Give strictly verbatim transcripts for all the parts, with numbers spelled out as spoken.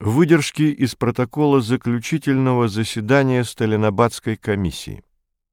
Выдержки из протокола заключительного заседания Сталинобатской комиссии.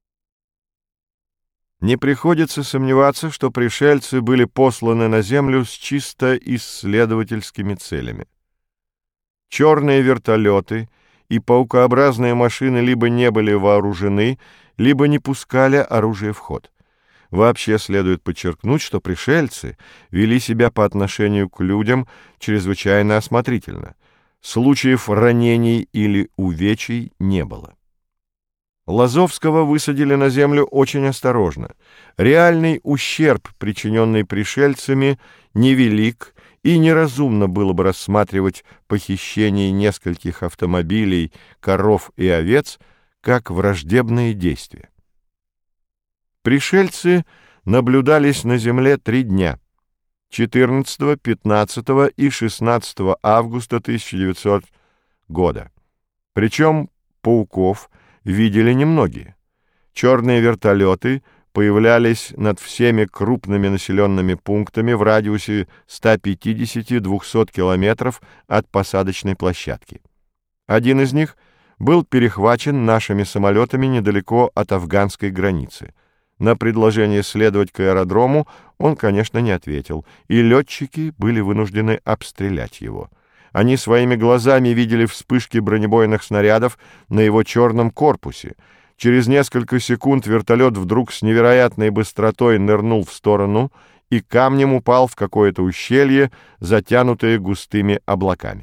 Не приходится сомневаться, что пришельцы были посланы на Землю с чисто исследовательскими целями. Черные вертолеты и паукообразные машины либо не были вооружены, либо не пускали оружие в ход. Вообще следует подчеркнуть, что пришельцы вели себя по отношению к людям чрезвычайно осмотрительно. Случаев ранений или увечий не было. Лазовского высадили на землю очень осторожно. Реальный ущерб, причиненный пришельцами, невелик, и неразумно было бы рассматривать похищение нескольких автомобилей, коров и овец как враждебные действия. Пришельцы наблюдались на земле три дня. четырнадцатого, пятнадцатого и шестнадцатого августа тысяча девятисотого года. Причем пауков видели немногие. Черные вертолеты появлялись над всеми крупными населенными пунктами в радиусе ста пятидесяти — двухсот километров от посадочной площадки. Один из них был перехвачен нашими самолетами недалеко от афганской границы. На предложение следовать к аэродрому он, конечно, не ответил, и летчики были вынуждены обстрелять его. Они своими глазами видели вспышки бронебойных снарядов на его черном корпусе. Через несколько секунд вертолет вдруг с невероятной быстротой нырнул в сторону и камнем упал в какое-то ущелье, затянутое густыми облаками.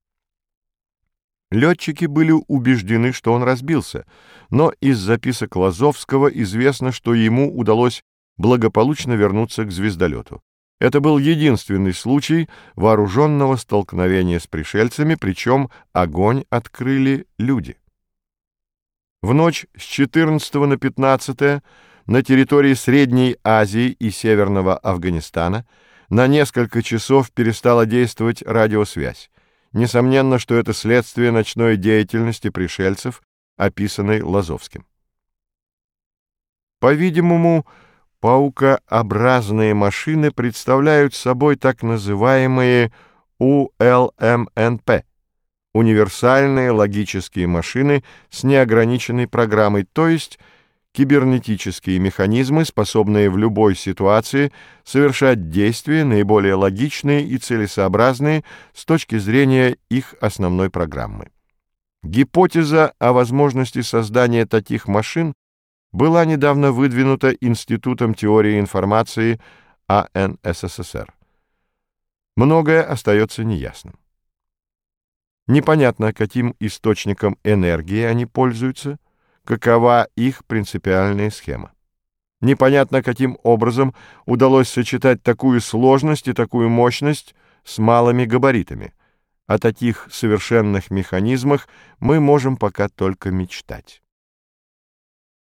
Летчики были убеждены, что он разбился, но из записок Лазовского известно, что ему удалось благополучно вернуться к звездолету. Это был единственный случай вооруженного столкновения с пришельцами, причем огонь открыли люди. В ночь с четырнадцатого на пятнадцатое на территории Средней Азии и Северного Афганистана на несколько часов перестала действовать радиосвязь. Несомненно, что это следствие ночной деятельности пришельцев, описанной Лазовским. По-видимому, паукообразные машины представляют собой так называемые У Л М Н П – универсальные логические машины с неограниченной программой, то есть кибернетические механизмы, способные в любой ситуации совершать действия, наиболее логичные и целесообразные с точки зрения их основной программы. Гипотеза о возможности создания таких машин была недавно выдвинута Институтом теории информации А Н С С С Р. Многое остается неясным. Непонятно, каким источником энергии они пользуются, какова их принципиальная схема. Непонятно, каким образом удалось сочетать такую сложность и такую мощность с малыми габаритами. О таких совершенных механизмах мы можем пока только мечтать.